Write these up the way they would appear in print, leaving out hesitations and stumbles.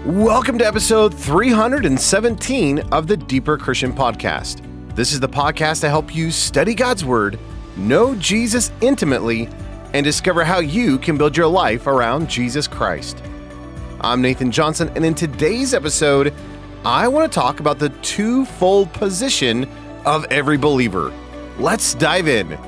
Welcome to episode 317 of the Deeper Christian Podcast. This is the podcast to help you study God's Word, know Jesus intimately, and discover how you can build your life around Jesus Christ. I'm Nathan Johnson, and in today's episode, I want to talk about the twofold position of every believer. Let's dive in.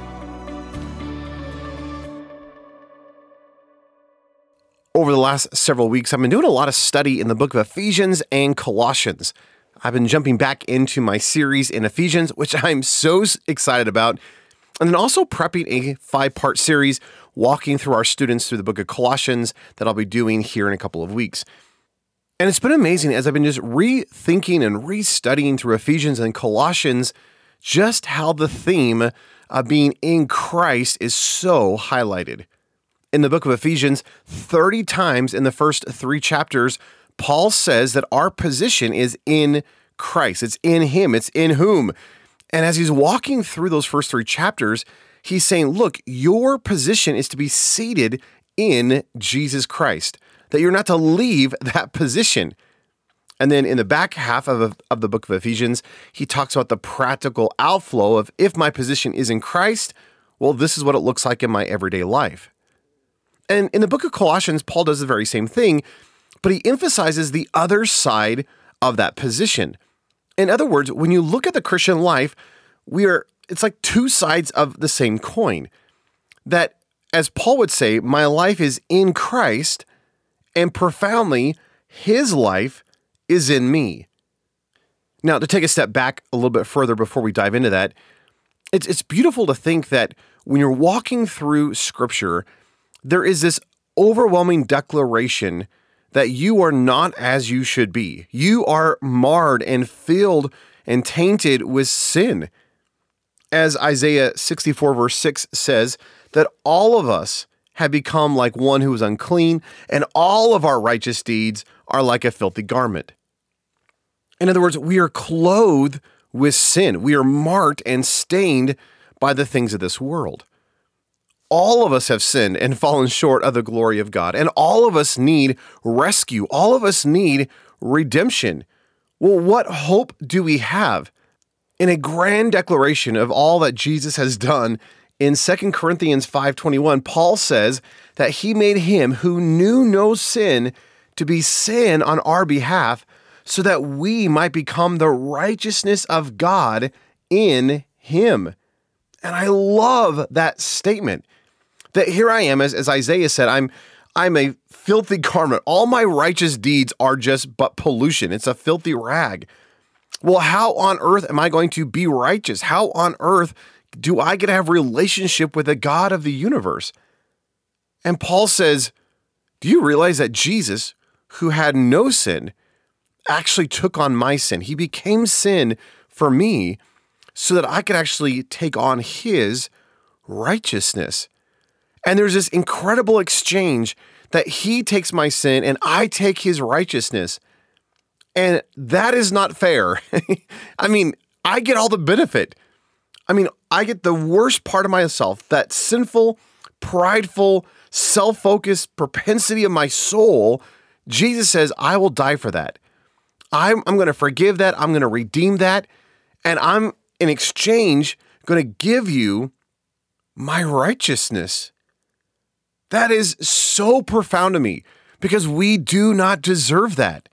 Over the last several weeks, I've been doing a lot of study in the book of Ephesians and Colossians. I've been jumping back into my series in Ephesians, which I'm so excited about, and then also prepping a 5-part series walking through our students through the book of Colossians that I'll be doing here in a couple of weeks. And it's been amazing as I've been just rethinking and restudying through Ephesians and Colossians just how the theme of being in Christ is so highlighted. In the book of Ephesians, 30 times in the first 3 chapters, Paul says that our position is in Christ. It's in Him. It's in whom. And as he's walking through those first 3 chapters, he's saying, look, your position is to be seated in Jesus Christ, that you're not to leave that position. And then in the back half of the book of Ephesians, he talks about the practical outflow of if my position is in Christ, well, this is what it looks like in my everyday life. And in the book of Colossians, Paul does the very same thing, but he emphasizes the other side of that position. In other words, when you look at the Christian life, it's like two sides of the same coin. That, as Paul would say, my life is in Christ, and profoundly, his life is in me. Now, to take a step back a little bit further before we dive into that, it's beautiful to think that when you're walking through Scripture, there is this overwhelming declaration that you are not as you should be. You are marred and filled and tainted with sin. As Isaiah 64 verse 6 says, that all of us have become like one who is unclean, and all of our righteous deeds are like a filthy garment. In other words, we are clothed with sin. We are marked and stained by the things of this world. All of us have sinned and fallen short of the glory of God, and all of us need rescue. All of us need redemption. Well, what hope do we have? In a grand declaration of all that Jesus has done, in 2 Corinthians 5:21, Paul says that he made him who knew no sin to be sin on our behalf so that we might become the righteousness of God in him. And I love that statement. That here I am, as Isaiah said, I'm a filthy garment. All my righteous deeds are just but pollution. It's a filthy rag. Well, how on earth am I going to be righteous? How on earth do I get to have a relationship with the God of the universe? And Paul says, do you realize that Jesus, who had no sin, actually took on my sin? He became sin for me so that I could actually take on his righteousness. And there's this incredible exchange that he takes my sin and I take his righteousness. And that is not fair. I mean, I get all the benefit. I get the worst part of myself, that sinful, prideful, self-focused propensity of my soul. Jesus says, I will die for that. I'm going to forgive that. I'm going to redeem that. And I'm, in exchange, going to give you my righteousness. That is so profound to me because we do not deserve that.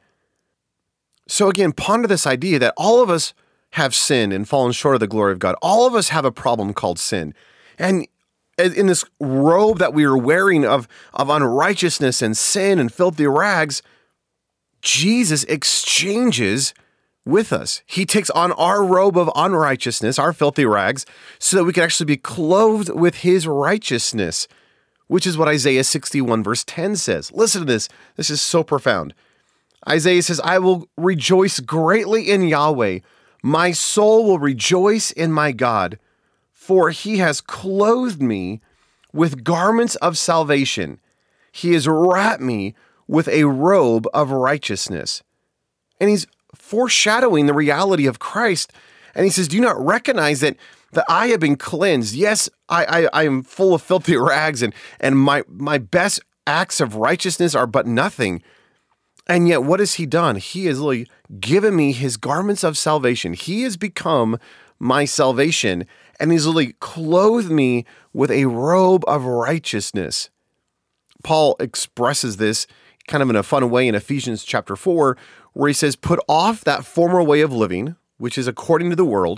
So again, ponder this idea that all of us have sinned and fallen short of the glory of God. All of us have a problem called sin. And in this robe that we are wearing of unrighteousness and sin and filthy rags, Jesus exchanges with us. He takes on our robe of unrighteousness, our filthy rags, so that we can actually be clothed with his righteousness, which is what Isaiah 61 verse 10 says. Listen to this. This is so profound. Isaiah says, I will rejoice greatly in Yahweh. My soul will rejoice in my God, for he has clothed me with garments of salvation. He has wrapped me with a robe of righteousness. And he's foreshadowing the reality of Christ. And he says, do you not recognize that I have been cleansed? Yes, I am full of filthy rags, and my best acts of righteousness are but nothing. And yet, what has he done? He has literally given me his garments of salvation. He has become my salvation, and he's literally clothed me with a robe of righteousness. Paul expresses this kind of in a fun way in Ephesians chapter 4, where he says, put off that former way of living, which is according to the world,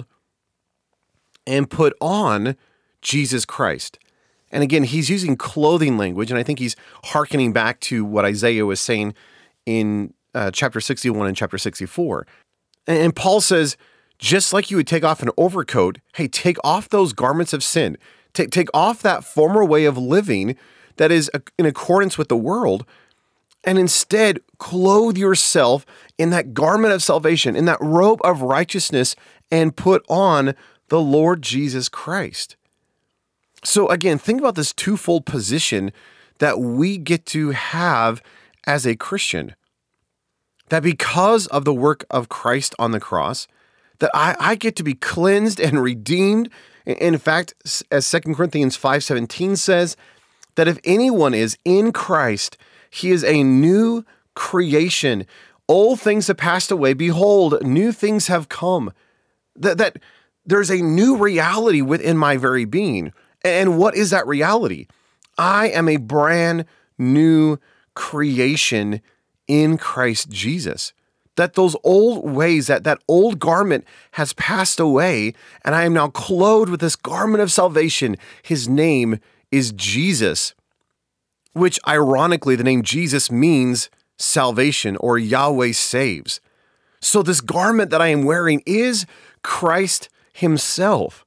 and put on Jesus Christ. And again, he's using clothing language, and I think he's hearkening back to what Isaiah was saying in chapter 61 and chapter 64. And Paul says, just like you would take off an overcoat, hey, take off those garments of sin. Take off that former way of living that is in accordance with the world, and instead clothe yourself in that garment of salvation, in that robe of righteousness, and put on the Lord Jesus Christ. So again, think about this twofold position that we get to have as a Christian. That because of the work of Christ on the cross, that I get to be cleansed and redeemed. In fact, as 2 Corinthians 5:17 says, that if anyone is in Christ, he is a new creation. Old things have passed away. Behold, new things have come. That there's a new reality within my very being. And what is that reality? I am a brand new creation in Christ Jesus. That those old ways, that old garment has passed away, and I am now clothed with this garment of salvation. His name is Jesus, which ironically, the name Jesus means salvation, or Yahweh saves. So this garment that I am wearing is Christ himself.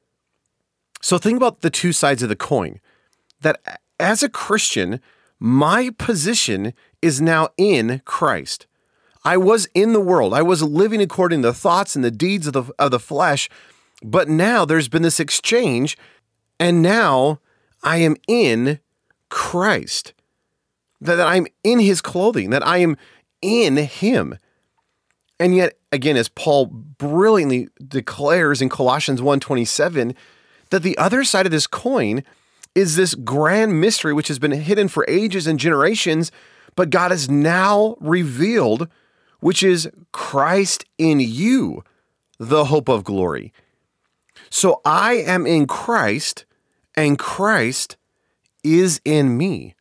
So think about the two sides of the coin, that as a Christian, my position is now in Christ. I was in the world. I was living according to the thoughts and the deeds of the flesh, but now there's been this exchange, and now I am in Christ. That I'm in his clothing, that I am in him. And yet, again, as Paul brilliantly declares in Colossians 1:27, that the other side of this coin is this grand mystery which has been hidden for ages and generations, but God has now revealed, which is Christ in you, the hope of glory. So I am in Christ, and Christ is in me.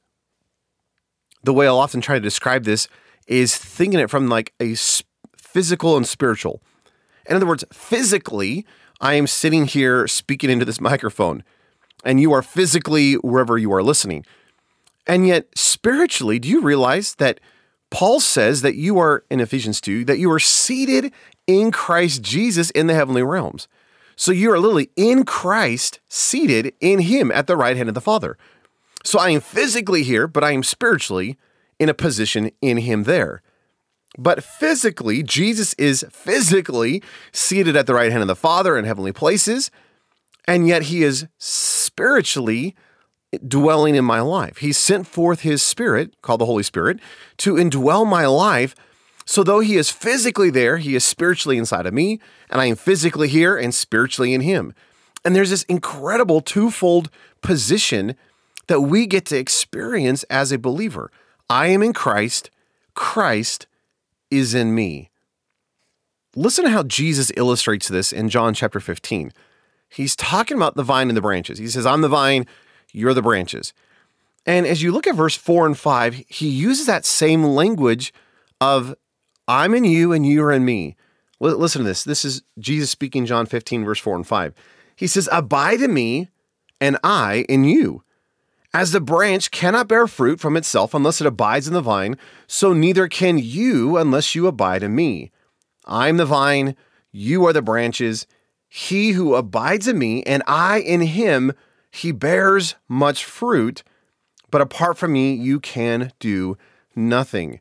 The way I'll often try to describe this is thinking it from like a physical and spiritual. In other words, physically, I am sitting here speaking into this microphone, and you are physically wherever you are listening. And yet, spiritually, do you realize that Paul says that you are, in Ephesians 2, that you are seated in Christ Jesus in the heavenly realms. So you are literally in Christ, seated in him at the right hand of the Father. So I am physically here, but I am spiritually in a position in him there. But physically, Jesus is physically seated at the right hand of the Father in heavenly places, and yet he is spiritually dwelling in my life. He sent forth his Spirit, called the Holy Spirit, to indwell my life. So though he is physically there, he is spiritually inside of me, and I am physically here and spiritually in him. And there's this incredible twofold position that we get to experience as a believer. I am in Christ, Christ is in me. Listen to how Jesus illustrates this in John chapter 15. He's talking about the vine and the branches. He says, I'm the vine, you're the branches. And as you look at verse 4 and 5, he uses that same language of I'm in you and you are in me. Listen to this. This is Jesus speaking, John 15, verse 4 and 5. He says, abide in me and I in you. As the branch cannot bear fruit from itself unless it abides in the vine, so neither can you unless you abide in me. I am the vine, you are the branches. He who abides in me and I in him, he bears much fruit, but apart from me, you can do nothing.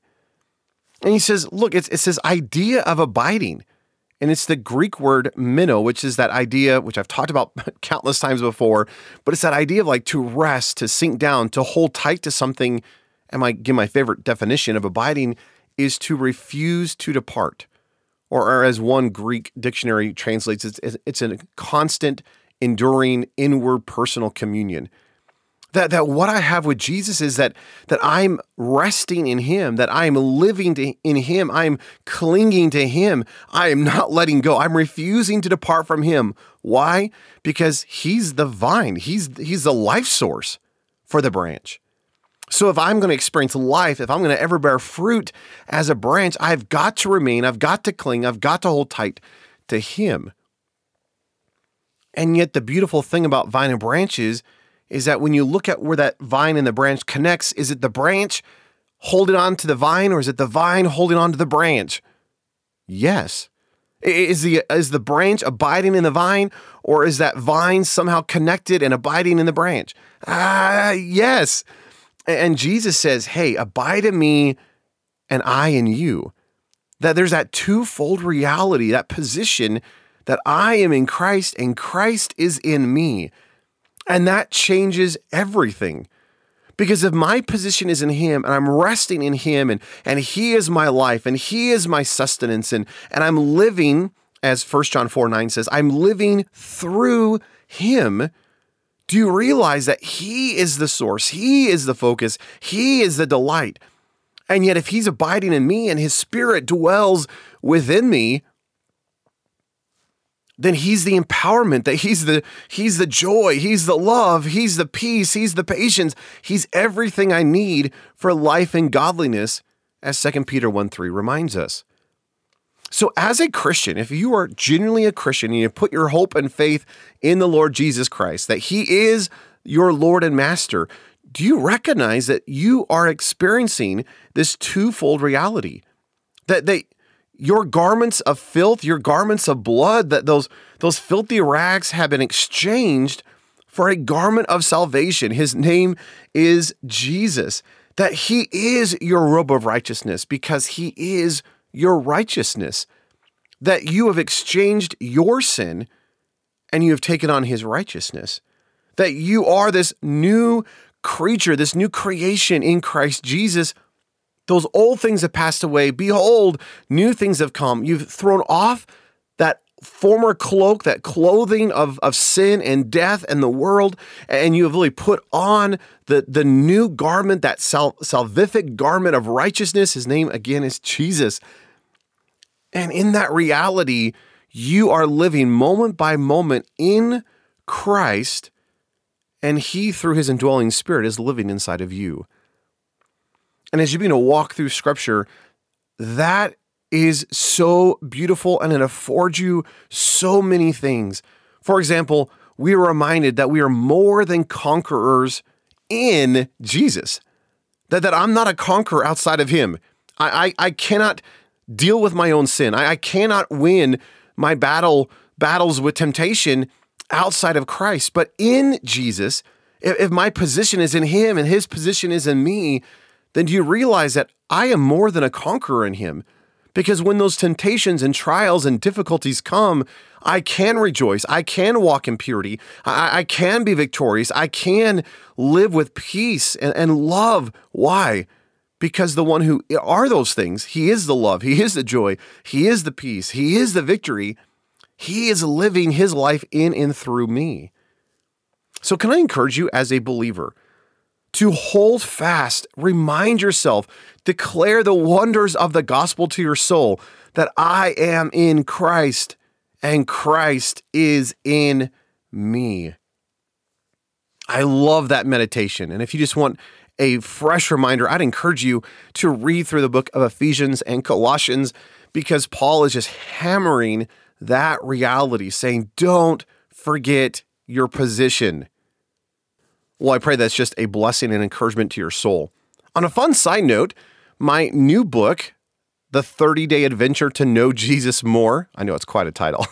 And he says, look, it's this idea of abiding. And it's the Greek word meno, which is that idea, which I've talked about countless times before, but it's that idea of like to rest, to sink down, to hold tight to something. And my favorite definition of abiding is to refuse to depart. Or as one Greek dictionary translates, it's a constant, enduring, inward personal communion. That what I have with Jesus is that I'm resting in him, that I'm living in him, I'm clinging to him. I am not letting go. I'm refusing to depart from him. Why? Because he's the vine. He's the life source for the branch. So if I'm going to experience life, if I'm going to ever bear fruit as a branch, I've got to remain, I've got to cling, I've got to hold tight to him. And yet the beautiful thing about vine and branches is that when you look at where that vine and the branch connects, is it the branch holding on to the vine, or is it the vine holding on to the branch? Yes. Is the branch abiding in the vine, or is that vine somehow connected and abiding in the branch? Yes. And Jesus says, hey, abide in me and I in you. That there's that twofold reality, that position that I am in Christ and Christ is in me. And that changes everything. Because if my position is in him and I'm resting in him and he is my life and he is my sustenance and I'm living, as 1 John 4:9 says, I'm living through him. Do you realize that he is the source? He is the focus. He is the delight. And yet if he's abiding in me and his spirit dwells within me, then he's the empowerment, that he's the joy, he's the love, he's the peace, he's the patience, he's everything I need for life and godliness, as 2 Peter 1:3 reminds us. So as a Christian, if you are genuinely a Christian and you put your hope and faith in the Lord Jesus Christ, that he is your Lord and Master, do you recognize that you are experiencing this twofold reality? That your garments of filth, your garments of blood, that those filthy rags have been exchanged for a garment of salvation. His name is Jesus. That he is your robe of righteousness because he is your righteousness. That you have exchanged your sin and you have taken on his righteousness. That you are this new creature, this new creation in Christ Jesus. Those old things have passed away. Behold, new things have come. You've thrown off that former cloak, that clothing of sin and death and the world, and you have really put on the new garment, that salvific garment of righteousness. His name, again, is Jesus. And in that reality, you are living moment by moment in Christ, and he, through his indwelling spirit, is living inside of you. And as you begin to walk through Scripture, that is so beautiful and it affords you so many things. For example, we are reminded that we are more than conquerors in Jesus. That I'm not a conqueror outside of him. I cannot deal with my own sin. I cannot win my battles with temptation outside of Christ. But in Jesus, if my position is in him and his position is in me, then do you realize that I am more than a conqueror in him? Because when those temptations and trials and difficulties come, I can rejoice. I can walk in purity. I can be victorious. I can live with peace and love. Why? Because the one who are those things, he is the love, he is the joy, he is the peace, he is the victory. He is living his life in and through me. So can I encourage you as a believer to hold fast, remind yourself, declare the wonders of the gospel to your soul, that I am in Christ and Christ is in me. I love that meditation. And if you just want a fresh reminder, I'd encourage you to read through the book of Ephesians and Colossians, because Paul is just hammering that reality, saying, don't forget your position. Well, I pray that's just a blessing and encouragement to your soul. On a fun side note, my new book, The 30-Day Adventure to Know Jesus More, I know it's quite a title,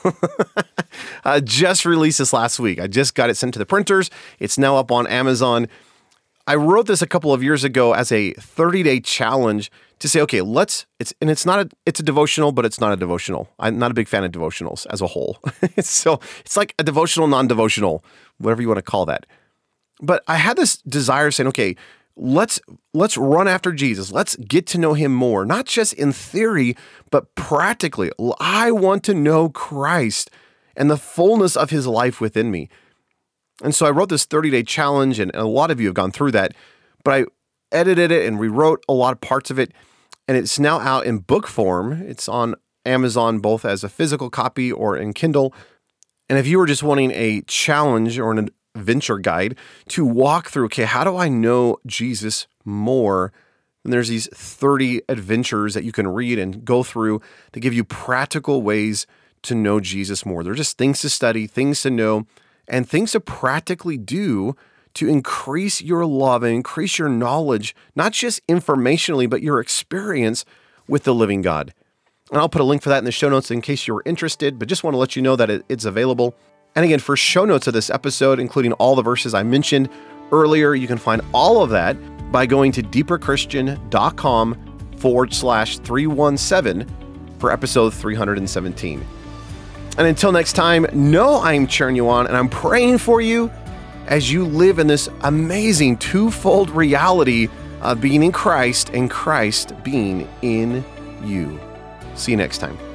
just released this last week. I just got it sent to the printers. It's now up on Amazon. I wrote this a couple of years ago as a 30-day challenge to say, okay, it's a devotional, but it's not a devotional. I'm not a big fan of devotionals as a whole. So it's like a devotional, non-devotional, whatever you want to call that. But I had this desire saying, okay, let's run after Jesus. Let's get to know him more, not just in theory, but practically. I want to know Christ and the fullness of his life within me. And so I wrote this 30-day challenge, and a lot of you have gone through that, but I edited it and rewrote a lot of parts of it, and it's now out in book form. It's on Amazon, both as a physical copy or in Kindle. And if you were just wanting a challenge or an adventure guide to walk through, okay, how do I know Jesus more? And there's these 30 adventures that you can read and go through to give you practical ways to know Jesus more. They're just things to study, things to know, and things to practically do to increase your love and increase your knowledge, not just informationally, but your experience with the living God. And I'll put a link for that in the show notes in case you're interested, but just want to let you know that it's available. And again, for show notes of this episode, including all the verses I mentioned earlier, you can find all of that by going to deeperchristian.com/317 for episode 317. And until next time, know I'm cheering you on and I'm praying for you as you live in this amazing twofold reality of being in Christ and Christ being in you. See you next time.